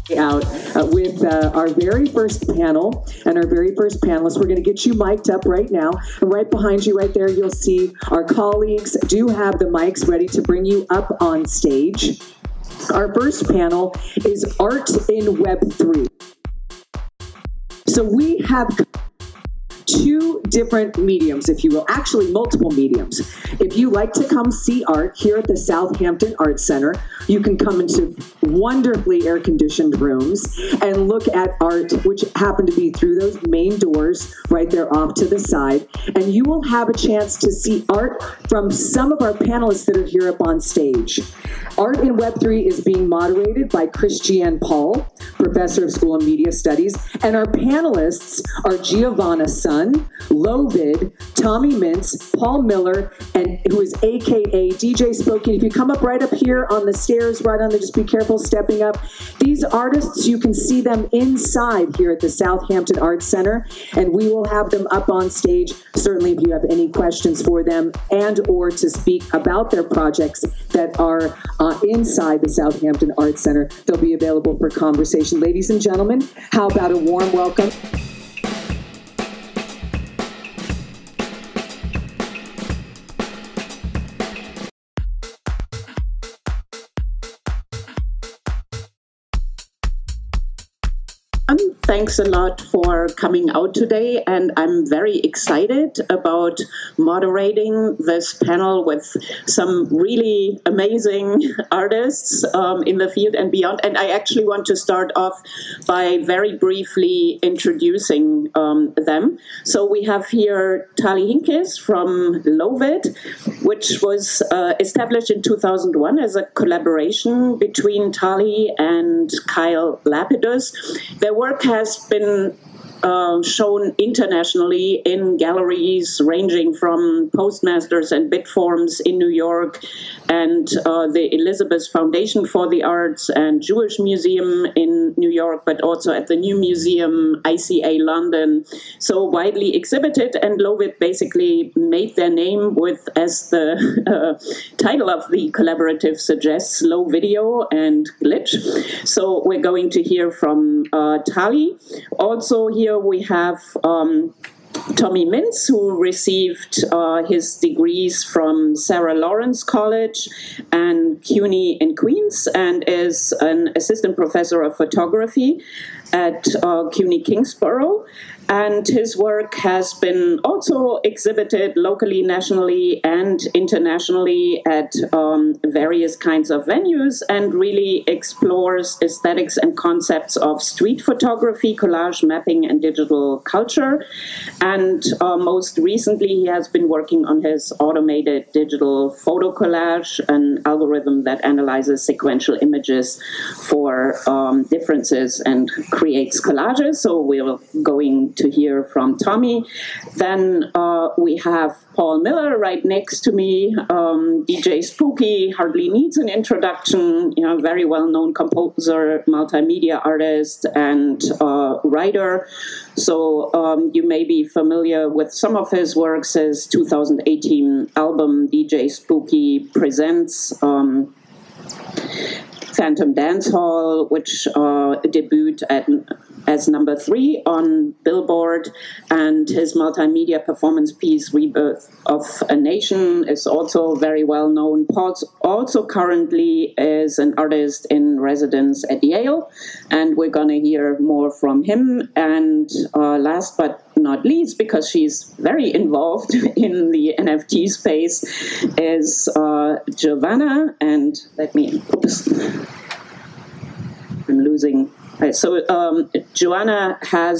out with our very first panel and our very first panelist. We're going to get you mic'd up right now. And right behind you right there, you'll see our colleagues do have the mics ready to bring you up on stage. Our first panel is Art in Web3. So we have two different mediums, if you will, actually multiple mediums. If you like to come see art here at the Southampton Art Center, you can come into wonderfully air-conditioned rooms and look at art, which happen to be through those main doors right there off to the side. And you will have a chance to see art from some of our panelists that are here up on stage. Art in Web3 is being moderated by Christiane Paul, Professor of School of Media Studies, and our panelists are Giovanna Sun, Lovid, Tommy Mintz, Paul Miller, and who is AKA DJ Spooky. If you come up right up here on the stairs, right on there, just be careful stepping up. These artists, you can see them inside here at the Southampton Arts Center, and we will have them up on stage, certainly if you have any questions for them and or to speak about their projects that are inside the Southampton Arts Center. They'll be available for conversation. Ladies and gentlemen, how about a warm welcome? Thanks a lot for coming out today, and I'm very excited about moderating this panel with some really amazing artists in the field and beyond. And I actually want to start off by very briefly introducing them. So we have here Tali Hinkes from Lovid, which was established in 2001 as a collaboration between Tali and Kyle Lapidus. Their work has been shown internationally in galleries ranging from Postmasters and Bitforms in New York and the Elizabeth Foundation for the Arts and Jewish Museum in New York, but also at the New Museum, ICA London. So widely exhibited, and Lovid basically made their name with, as the title of the collaborative suggests, slow video and glitch. So we're going to hear from Tali. Also here we have Tommy Mintz, who received his degrees from Sarah Lawrence College and CUNY in Queens, and is an assistant professor of photography at CUNY Kingsborough. And his work has been also exhibited locally, nationally, and internationally at various kinds of venues, and really explores aesthetics and concepts of street photography, collage mapping, and digital culture. And most recently, he has been working on his automated digital photo collage, an algorithm that analyzes sequential images for differences and creates collages. So we're going to hear from Tommy. Then we have Paul Miller right next to me. DJ Spooky hardly needs an introduction. You know, very well-known composer, multimedia artist, and writer. So you may be familiar with some of his works. His 2018 album, DJ Spooky Presents Phantom Dance Hall, which debuted as number 3 on Billboard, and his multimedia performance piece, Rebirth of a Nation, is also very well known. Paul also currently is an artist in residence at Yale, and we're going to hear more from him. And last but not least, because she's very involved in the NFT space, is Giovanna. And let me, oops, I'm losing. So Joanna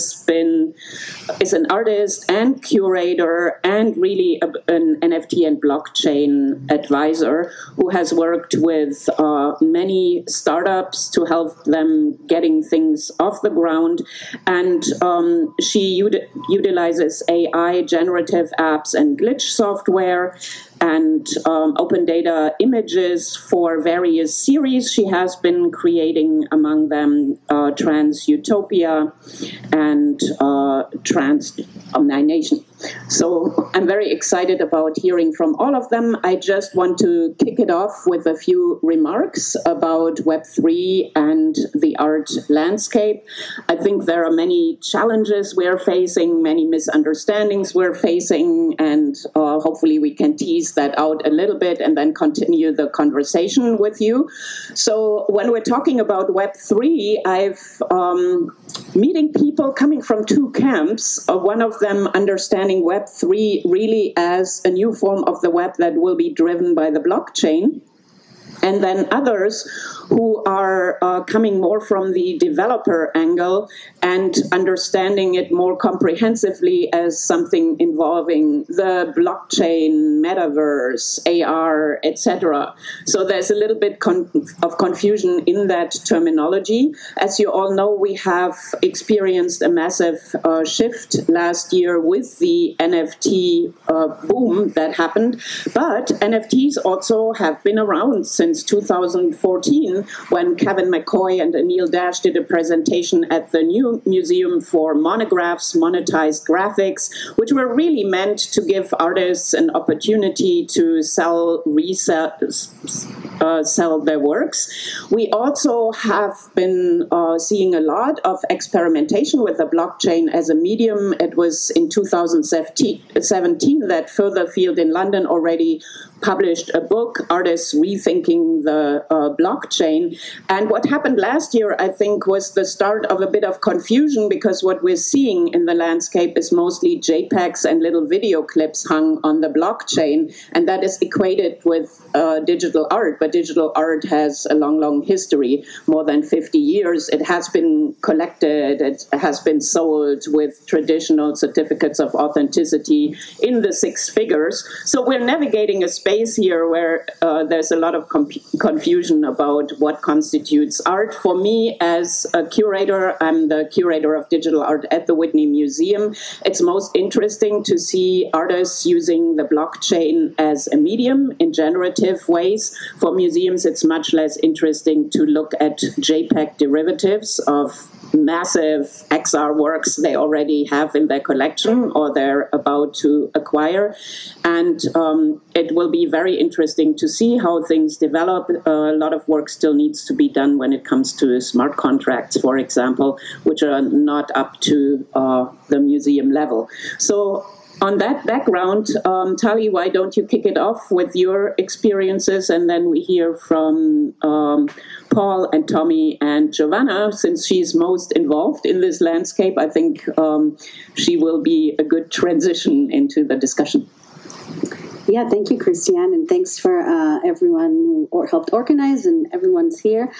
is an artist and curator and really an NFT and blockchain advisor who has worked with many startups to help them getting things off the ground. And she utilizes AI, generative apps, and glitch software, and open data images for various series she has been creating, among them Trans Utopia and Trans Omnination. So I'm very excited about hearing from all of them. I just want to kick it off with a few remarks about Web3 and the art landscape. I think there are many challenges we're facing, many misunderstandings we're facing, and hopefully we can tease that out a little bit and then continue the conversation with you. So when we're talking about Web3, I've meeting people coming from two camps, one of them understanding Web3 really as a new form of the web that will be driven by the blockchain, and then others who are coming more from the developer angle and understanding it more comprehensively as something involving the blockchain, metaverse, AR, etc. So there's a little bit of confusion in that terminology. As you all know, we have experienced a massive shift last year with the NFT boom that happened, but NFTs also have been around since 2014, when Kevin McCoy and Anil Dash did a presentation at the New Museum for Monographs, Monetized Graphics, which were really meant to give artists an opportunity to sell their works. We also have been seeing a lot of experimentation with the blockchain as a medium. It was in 2017 that Furtherfield in London already published a book, Artists Rethinking the Blockchain. And what happened last year, I think, was the start of a bit of confusion, because what we're seeing in the landscape is mostly JPEGs and little video clips hung on the blockchain, and that is equated with digital art. But digital art has a long, long history, more than 50 years. It has been collected, it has been sold with traditional certificates of authenticity in the six figures. So we're navigating a space here where there's a lot of confusion about what constitutes art. For me, as a curator, I'm the curator of digital art at the Whitney Museum. It's most interesting to see artists using the blockchain as a medium in generative ways. For museums, it's much less interesting to look at JPEG derivatives of massive XR works they already have in their collection or they're about to acquire. And it will be very interesting to see how things develop. A lot of work still needs to be done when it comes to smart contracts, for example, which are not up to the museum level. So on that background, Tali, why don't you kick it off with your experiences, and then we hear from Paul and Tommy and Giovanna, since she's most involved in this landscape. I think she will be a good transition into the discussion. Yeah, thank you, Christiane, and thanks for everyone who helped organize and everyone's here.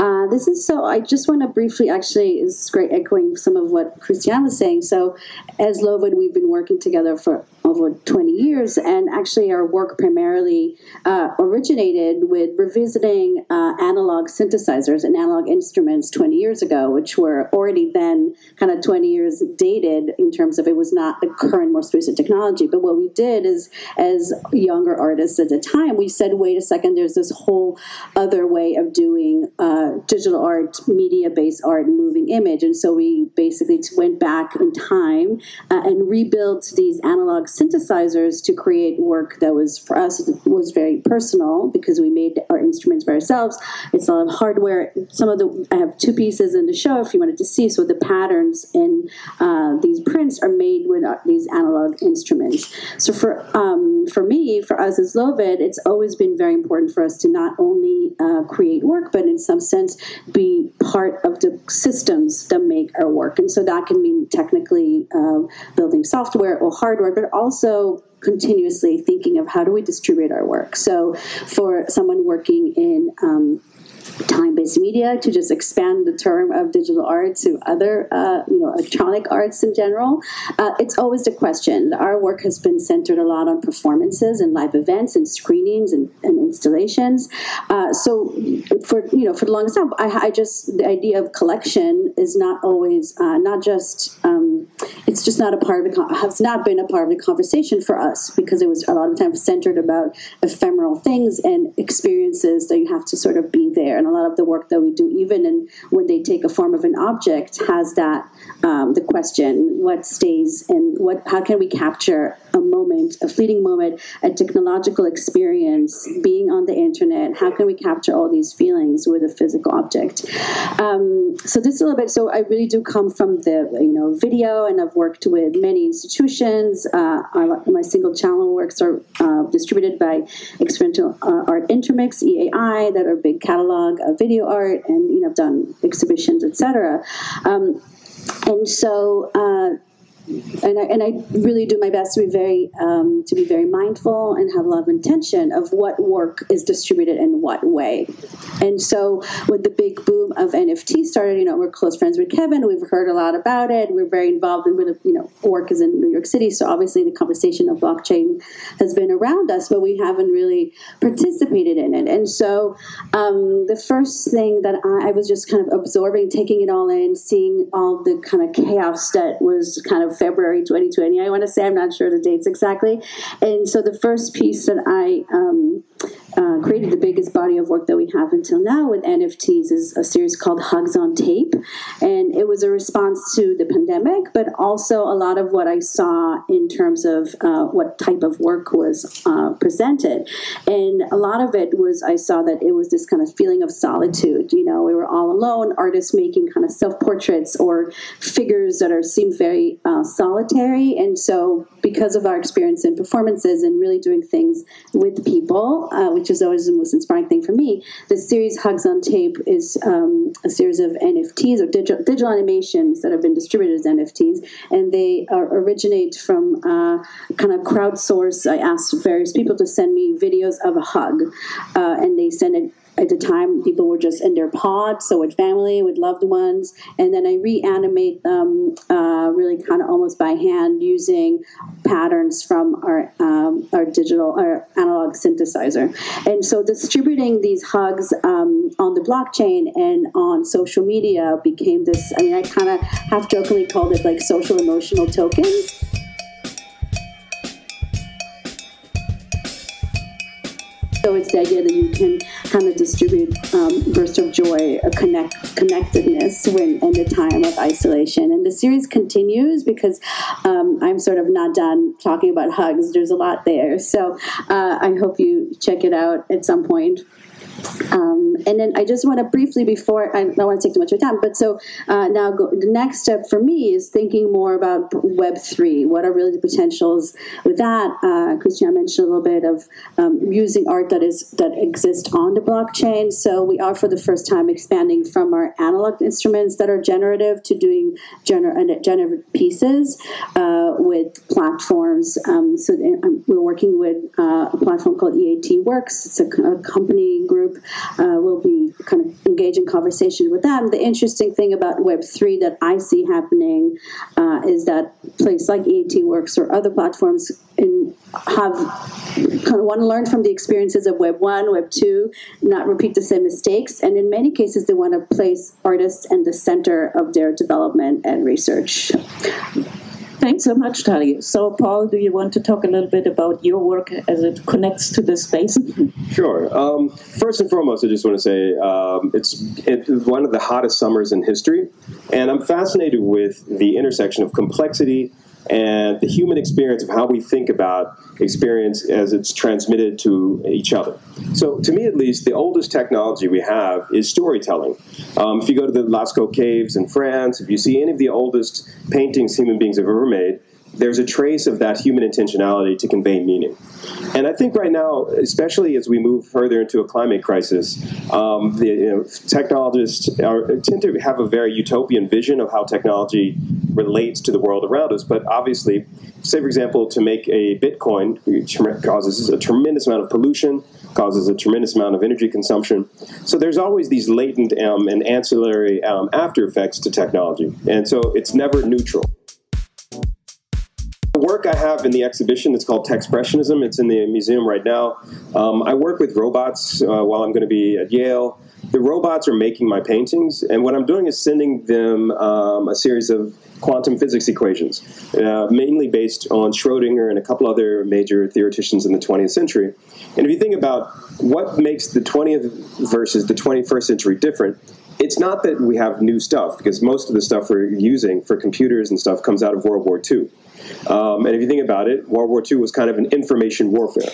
I just want to briefly, actually, it's great echoing some of what Christiane was saying. So as Lovid, we've been working together for over 20 years, and actually our work primarily originated with revisiting analog synthesizers and analog instruments 20 years ago, which were already then kind of 20 years dated in terms of it was not the current, most recent technology. But what we did is, as younger artists at the time, we said, wait a second, there's this whole other way of doing digital art, media-based art, moving image. And so we basically went back in time and rebuilt these analog synthesizers to create work that was, for us, was very personal, because we made our instruments by ourselves. It's a lot of hardware. I have two pieces in the show if you wanted to see. So the patterns in these prints are made with these analog instruments. So for me, for us as Lovid, it's always been very important for us to not only create work, but in some sense be part of the systems that make our work. And so that can mean technically building software or hardware, but also continuously thinking of how do we distribute our work. So for someone working in time-based media, to just expand the term of digital art to other, electronic arts in general, it's always the question. Our work has been centered a lot on performances and live events and screenings and installations. So for the longest time, the idea of collection is not always, it's just not a part of has not been a part of the conversation for us, because it was a lot of times centered about ephemeral things and experiences that you have to sort of be there. there. And a lot of the work that we do, even when they take a form of an object, has that the question, what stays and how can we capture a moment, a fleeting moment, a technological experience, being on the internet? How can we capture all these feelings with a physical object? So this is a little bit. So I really do come from the video, and I've worked with many institutions. My single channel works are distributed by Experiential Art Intermix (EAI), that are a big catalog of video art, and I've done exhibitions, etc. And so. And I really do my best to be very mindful and have a lot of intention of what work is distributed in what way. And so when the big boom of NFT started, we're close friends with Kevin. We've heard a lot about it. We're very involved in work is in New York City. So obviously the conversation of blockchain has been around us, but we haven't really participated in it. And so the first thing that I was just kind of absorbing, taking it all in, seeing all the kind of chaos that was kind of February 2020, I want to say. I'm not sure the dates exactly. And so the first piece that I created, the biggest body of work that we have until now with NFTs, is a series called Hugs on Tape. And it was a response to the pandemic, but also a lot of what I saw in terms of what type of work was presented. And a lot of it was, I saw that it was this kind of feeling of solitude. We were all alone, artists making kind of self-portraits or figures that seemed very solitary. And so because of our experience in performances and really doing things with people, which is always the most inspiring thing for me, the series Hugs on Tape is a series of NFTs or digital animations that have been distributed as NFTs, and they originate from kind of crowdsource. I asked various people to send me videos of a hug, and they send it. At the time, people were just in their pods, so with family, with loved ones, and then I reanimate them really kind of almost by hand using patterns from our analog synthesizer. And so distributing these hugs on the blockchain and on social media became this, I kind of half-jokingly called it like social emotional tokens. So it's the idea that you can kind of distribute bursts of joy, a connectedness in the time of isolation. And the series continues because I'm sort of not done talking about hugs. There's a lot there. So I hope you check it out at some point. And then I just want to briefly, before I don't want to take too much of your time, but so now the next step for me is thinking more about Web3. What are really the potentials with that? Christian mentioned a little bit of using art that exists on the blockchain. So we are for the first time expanding from our analog instruments that are generative to doing generative pieces with platforms. So we're working with a platform called EAT Works. It's a company group. We'll be kind of engaged in conversation with them. The interesting thing about Web3 that I see happening is that places like EAT Works or other platforms have kind of want to learn from the experiences of Web 1, Web 2, not repeat the same mistakes. And in many cases, they want to place artists in the center of their development and research. Thanks so much, Tali. So, Paul, do you want to talk a little bit about your work as it connects to this space? Sure. First and foremost, I just want to say it's one of the hottest summers in history, and I'm fascinated with the intersection of complexity and the human experience of how we think about experience as it's transmitted to each other. So to me, at least, the oldest technology we have is storytelling. If you go to the Lascaux Caves in France, if you see any of the oldest paintings human beings have ever made, there's a trace of that human intentionality to convey meaning. And I think right now, especially as we move further into a climate crisis, technologists tend to have a very utopian vision of how technology relates to the world around us. But obviously, say, for example, to make a Bitcoin causes a tremendous amount of pollution, causes a tremendous amount of energy consumption. So there's always these latent and ancillary after effects to technology. And so it's never neutral. The work I have in the exhibition, it's called Techspressionism. It's in the museum right now. I work with robots while I'm going to be at Yale. the robots are making my paintings, and what I'm doing is sending them a series of quantum physics equations, mainly based on Schrodinger and a couple other major theoreticians in the 20th century. And if you think about what makes the 20th versus the 21st century different, it's not that we have new stuff, because most of the stuff we're using for computers and stuff comes out of World War II. And if you think about it, World War II was kind of an information warfare.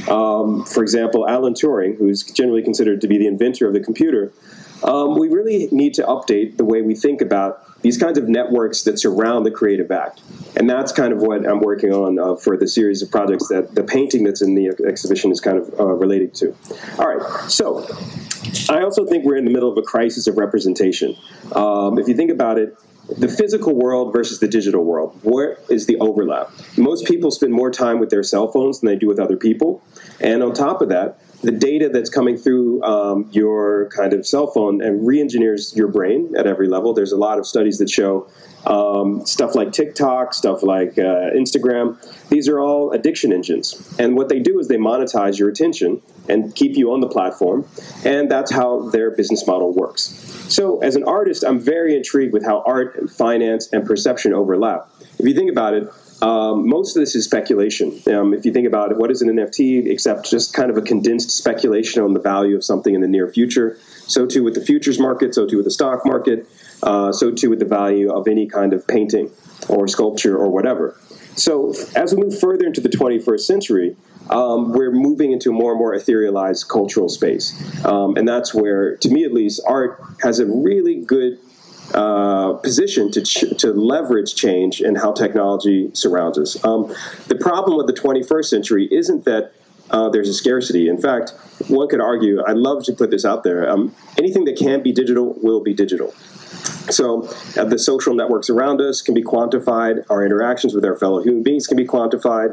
For example, Alan Turing, who's generally considered to be the inventor of the computer, we really need to update the way we think about these kinds of networks that surround the creative act. And that's kind of what I'm working on for the series of projects that the painting that's in the exhibition is kind of related to. All right, so I also think we're in the middle of a crisis of representation. If you think about it, the physical world versus the digital world, where is the overlap? Most people spend more time with their cell phones than they do with other people. And on top of that, the data that's coming through your kind of cell phone and re-engineers your brain at every level. There's a lot of studies that show stuff like TikTok, stuff like Instagram. These are all addiction engines. And what they do is they monetize your attention and keep you on the platform. And that's how their business model works. So as an artist, I'm very intrigued with how art and finance and perception overlap. If you think about it, most of this is speculation. If you think about it, what is an NFT except just kind of a condensed speculation on the value of something in the near future? So too with the futures market, so too with the stock market, so too with the value of any kind of painting or sculpture or whatever. So as we move further into the 21st century, we're moving into a more and more etherealized cultural space. And that's where, to me at least, art has a really good position to leverage change and how technology surrounds us. The problem with the 21st century isn't that there's a scarcity. In fact, one could argue, I'd love to put this out there, anything that can be digital will be digital. So the social networks around us can be quantified. Our interactions with our fellow human beings can be quantified.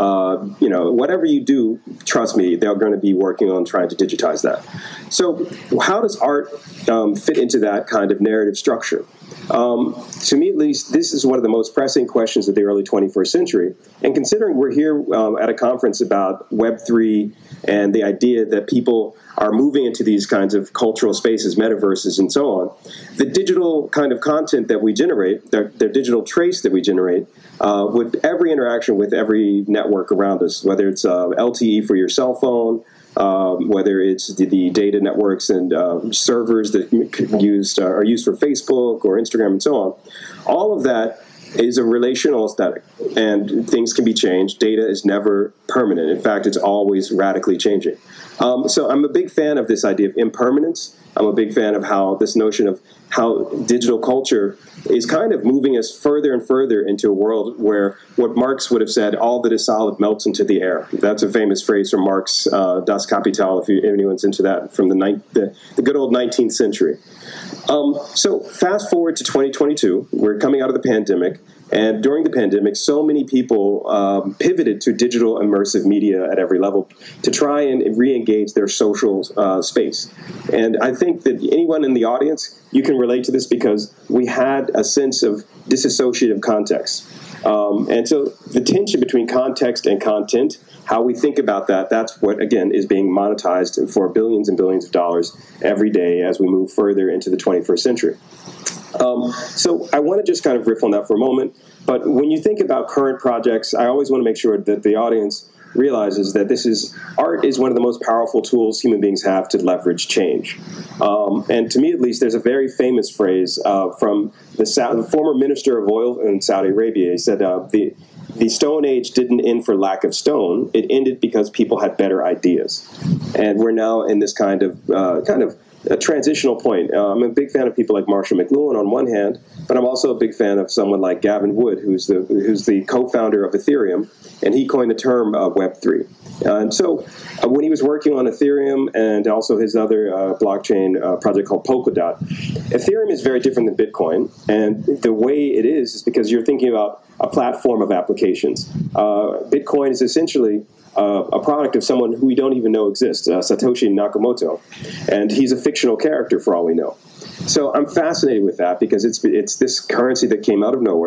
Whatever you do, trust me, they're going to be working on trying to digitize that. So how does art fit into that kind of narrative structure? To me, at least, this is one of the most pressing questions of the early 21st century. And considering we're here at a conference about Web3 and the idea that people are moving into these kinds of cultural spaces, metaverses, and so on, the digital kind of content that we generate, the digital trace that we generate, with every interaction with every network around us, whether it's LTE for your cell phone, whether it's the data networks and servers that are used for Facebook or Instagram and so on, all of that is a relational aesthetic, and things can be changed. Data is never permanent. In fact, it's always radically changing. So I'm a big fan of this idea of impermanence. I'm a big fan of how this notion of how digital culture is kind of moving us further and further into a world where what Marx would have said, all that is solid melts into the air. That's a famous phrase from Marx, Das Kapital, if anyone's into that, from the good old 19th century. So fast forward to 2022, we're coming out of the pandemic, and during the pandemic, so many people pivoted to digital immersive media at every level to try and re-engage their social space. And I think that anyone in the audience, you can relate to this because we had a sense of disassociative context. And so the tension between context and content, how we think about that, that's what, again, is being monetized for billions and billions of dollars every day as we move further into the 21st century. So I want to just kind of riff on that for a moment. But when you think about current projects, I always want to make sure that the audience realizes that art is one of the most powerful tools human beings have to leverage change. And to me, at least, there's a very famous phrase from the former minister of oil in Saudi Arabia. He said, the Stone Age didn't end for lack of stone. It ended because people had better ideas. And we're now in this kind of a transitional point. I'm a big fan of people like Marshall McLuhan on one hand, but I'm also a big fan of someone like Gavin Wood, who's the co-founder of Ethereum, and he coined the term Web3. And so when he was working on Ethereum and also his other blockchain project called Polkadot, Ethereum is very different than Bitcoin. And the way it is because you're thinking about a platform of applications. Bitcoin is essentially a product of someone who we don't even know exists, Satoshi Nakamoto. And he's a fictional character for all we know. So I'm fascinated with that because it's this currency that came out of nowhere.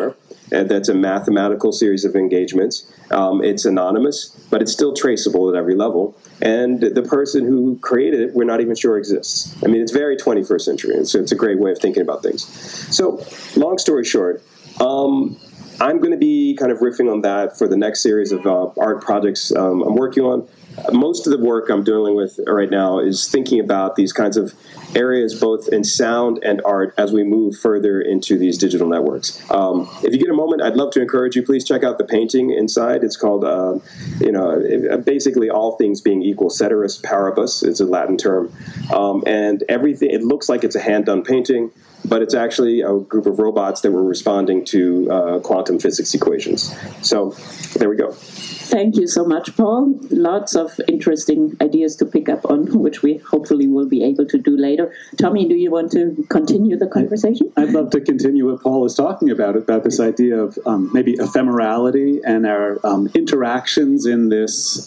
That's a mathematical series of engagements. It's anonymous, but it's still traceable at every level. And the person who created it, we're not even sure exists. I mean, it's very 21st century, and so it's a great way of thinking about things. So, long story short, I'm going to be kind of riffing on that for the next series of art projects I'm working on. Most of the work I'm dealing with right now is thinking about these kinds of areas, both in sound and art, as we move further into these digital networks. If you get a moment, I'd love to encourage you, please check out the painting inside. It's called, basically all things being equal, ceteris paribus is a Latin term. And everything, it looks like it's a hand-done painting, but it's actually a group of robots that were responding to quantum physics equations. So there we go. Thank you so much, Paul. Lots of interesting ideas to pick up on, which we hopefully will be able to do later. Tommy, do you want to continue the conversation? I'd love to continue what Paul was talking about this idea of maybe ephemerality and our interactions in this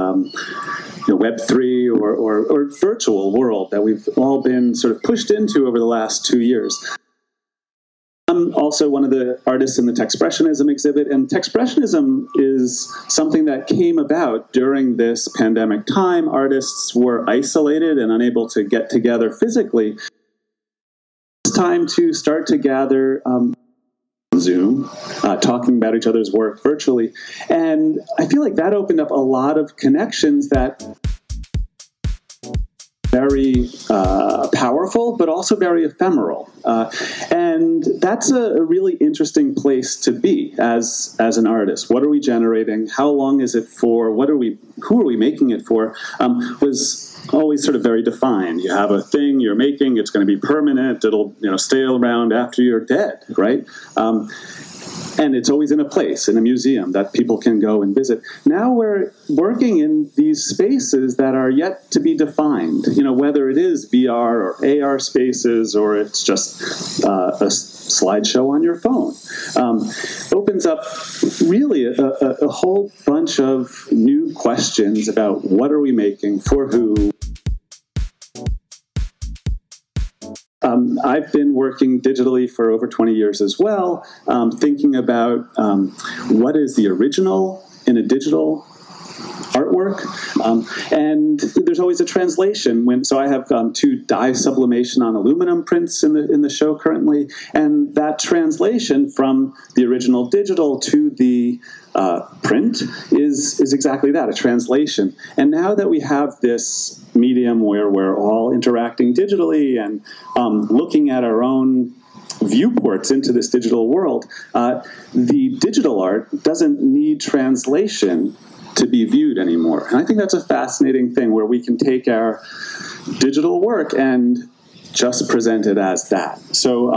Web3 or virtual world that we've all been sort of pushed into over the last 2 years. I'm also one of the artists in the Texpressionism exhibit, and Texpressionism is something that came about during this pandemic time. Artists were isolated and unable to get together physically. It's time to start to gather on Zoom, talking about each other's work virtually, and I feel like that opened up a lot of connections that very powerful, but also very ephemeral. And that's a really interesting place to be as an artist. What are we generating? How long is it for? Who are we making it for? Was always sort of very defined. You have a thing you're making, it's going to be permanent, it'll stay around after you're dead, right? And it's always in a place, in a museum that people can go and visit. Now we're working in these spaces that are yet to be defined, whether it is VR or AR spaces or it's just a slideshow on your phone. Opens up really a whole bunch of new questions about what are we making, for who. I've been working digitally for over 20 years as well, thinking about what is the original in a digital artwork, and there's always a translation. So I have 2 dye sublimation on aluminum prints in the show currently, and that translation from the original digital to the print is exactly that, a translation. And now that we have this medium where we're all interacting digitally and looking at our own viewports into this digital world, the digital art doesn't need translation to be viewed anymore. And I think that's a fascinating thing where we can take our digital work and just present it as that. So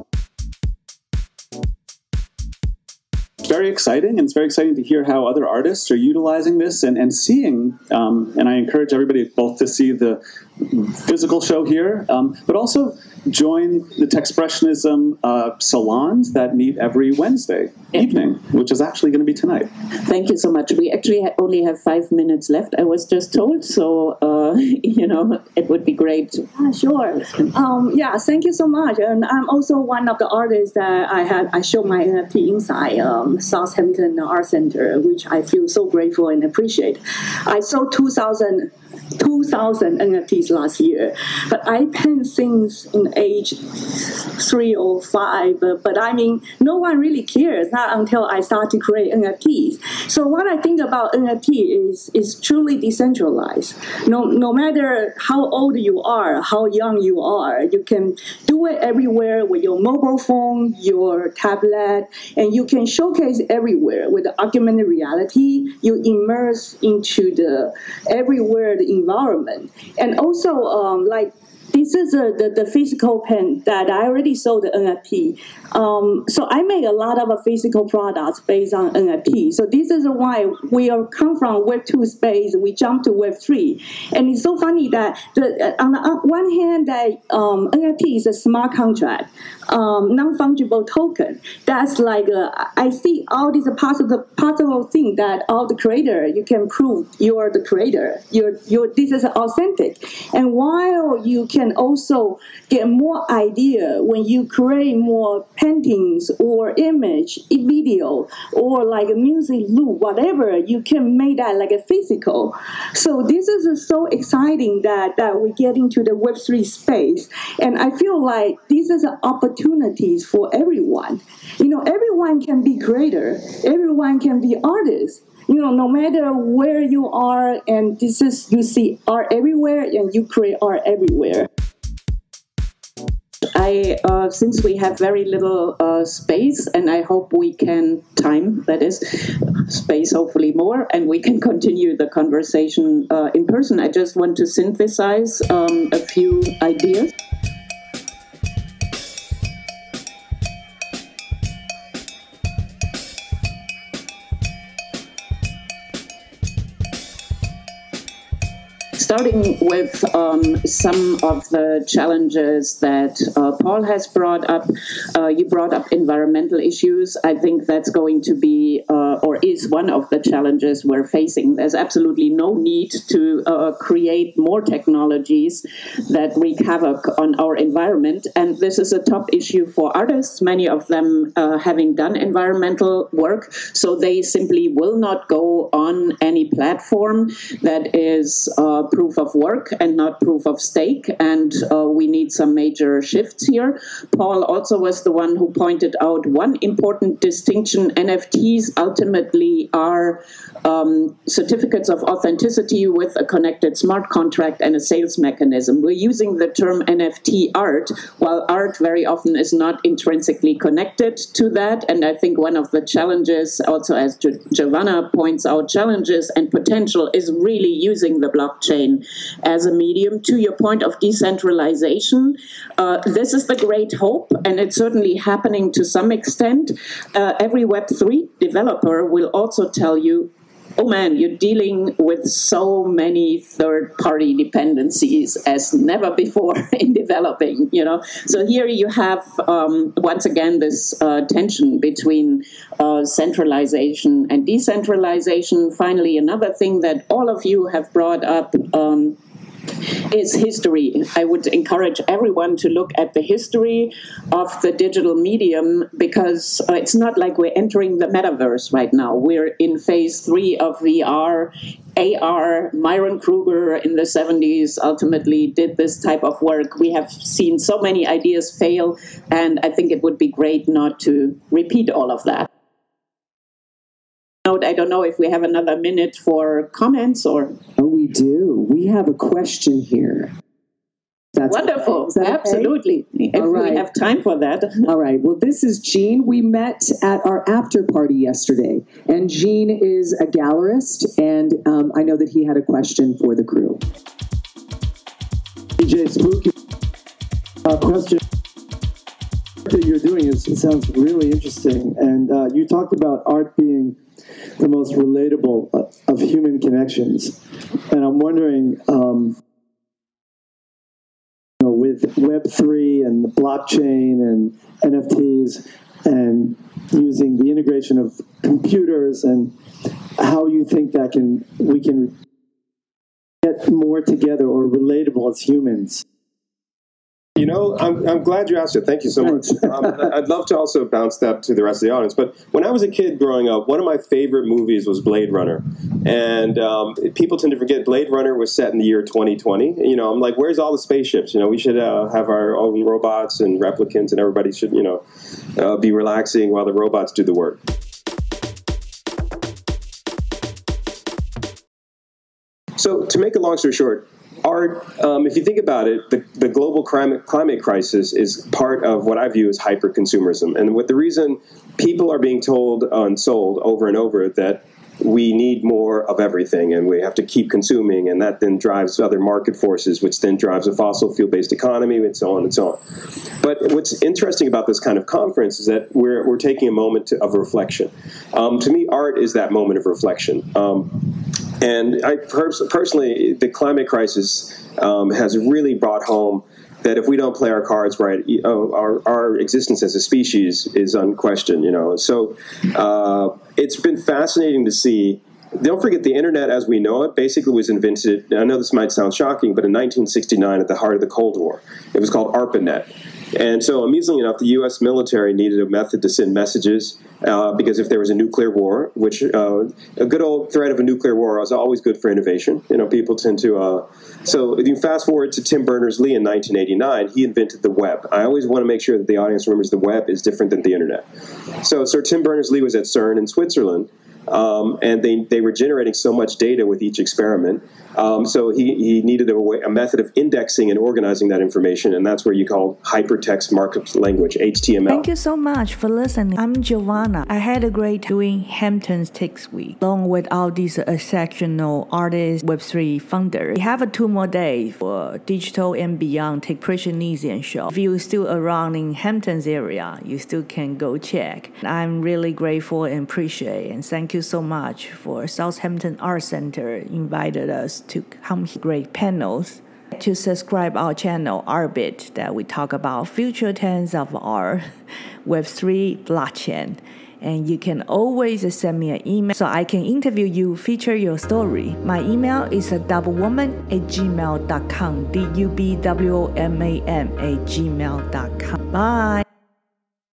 it's very exciting, and it's very exciting to hear how other artists are utilizing this and seeing, and I encourage everybody both to see the physical show here, but also join the Texpressionism salons that meet every Wednesday evening, which is actually going to be tonight. Thank you so much. We actually only have 5 minutes left, I was just told, so, it would be great. Sure. Thank you so much. And I'm also one of the artists that I showed my NFT inside Southampton Art Center, which I feel so grateful and appreciate. I sold 2,000 NFTs last year, but I paint things in age 3 or 5, but I mean, no one really cares, not until I start to create NFTs. So what I think about NFT is truly decentralized. No matter how old you are, how young you are, you can do it everywhere with your mobile phone, your tablet, and you can showcase everywhere with the augmented reality. You immerse into the everywhere the environment. And also, this is the physical pen that I already sold the NFT. So I make a lot of physical products based on NFT. So this is why we are come from Web 2 space, we jump to Web 3. And it's so funny that on the one hand, that NFT is a smart contract, non-fungible token. That's like, I see all these possible things that all the creator, you can prove you're the creator. This is authentic. And while you can can also get more idea when you create more paintings or image, video, or like a music loop, whatever, you can make that like a physical. So this is so exciting that we get into the Web3 space. And I feel like this is an opportunities for everyone. Everyone can be creator. Everyone can be artist. No matter where you are, and you see art everywhere, and you create art everywhere. Since we have very little space, and I hope we can space hopefully more, and we can continue the conversation in person. I just want to synthesize a few ideas. Starting with some of the challenges that Paul has brought up. You brought up environmental issues. I think that's going to be, or is one of the challenges we're facing. There's absolutely no need to create more technologies that wreak havoc on our environment. And this is a top issue for artists, many of them having done environmental work. So they simply will not go on any platform that is proof of work and not proof of stake, and we need some major shifts here. Paul also was the one who pointed out one important distinction. NFTs ultimately are certificates of authenticity with a connected smart contract and a sales mechanism. We're using the term NFT art, while art very often is not intrinsically connected to that, and I think one of the challenges, also as Giovanna points out, challenges and potential is really using the blockchain as a medium. To your point of decentralization, this is the great hope, and it's certainly happening to some extent. Every Web3 developer will also tell you, oh man, you're dealing with so many third-party dependencies as never before in developing, So here you have, once again, this tension between centralization and decentralization. Finally, another thing that all of you have brought up is history. I would encourage everyone to look at the history of the digital medium, because it's not like we're entering the metaverse right now. We're in phase 3 of VR, AR. Myron Kruger in the 70s ultimately did this type of work. We have seen so many ideas fail, and I think it would be great not to repeat all of that. I don't know if we have another minute for comments or... Oh, we do. We have a question here. That's wonderful. Okay. Absolutely. Okay? If we have time for that. All right. Well, this is Jean. We met at our after party yesterday, and Jean is a gallerist, and I know that he had a question for the crew. DJ Spooky, question that you're doing it sounds really interesting, and you talked about art being the most relatable of human connections, and I'm wondering, with Web3 and the blockchain and NFTs and using the integration of computers, and how you think that we can get more together or relatable as humans. I'm glad you asked it. Thank you so much. I'd love to also bounce that to the rest of the audience. But when I was a kid growing up, one of my favorite movies was Blade Runner. And people tend to forget Blade Runner was set in the year 2020. I'm like, where's all the spaceships? We should have our own robots and replicants, and everybody should, be relaxing while the robots do the work. So to make a long story short, art, if you think about it, the global climate crisis is part of what I view as hyper-consumerism. And the reason people are being told and sold over and over that we need more of everything and we have to keep consuming, and that then drives other market forces, which then drives a fossil fuel-based economy, and so on and so on. But what's interesting about this kind of conference is that we're taking a moment of reflection. To me, art is that moment of reflection. And I personally, the climate crisis has really brought home that if we don't play our cards right, our existence as a species is unquestioned. So it's been fascinating to see don't forget the internet as we know it basically was invented, I know this might sound shocking, but in 1969 at the heart of the Cold War. It was called ARPANET. And so, amusingly enough, the U.S. military needed a method to send messages because if there was a nuclear war, which a good old threat of a nuclear war is always good for innovation. People tend to. So, you fast forward to Tim Berners-Lee in 1989. He invented the web. I always want to make sure that the audience remembers the web is different than the internet. So, Sir Tim Berners-Lee was at CERN in Switzerland. And they were generating so much data with each experiment. So he needed a method of indexing and organizing that information, and that's where you call hypertext markup language, HTML. Thank you so much for listening. I'm Giovanna. I had a great doing Hamptons Tech Week, along with all these exceptional artists, Web3 founders. We have 2 more days for Digital and Beyond Tech Parisian show. If you're still around in Hamptons area, you still can go check. I'm really grateful and appreciate, and thank you so much for Southampton Art Center invited us to come here. Great panels. To subscribe our channel Arbit, that we talk about future trends of our Web3 blockchain. And you can always send me an email so I can interview you, feature your story. My email is dubwoman@gmail.com, dubwoman@gmail.com. Bye.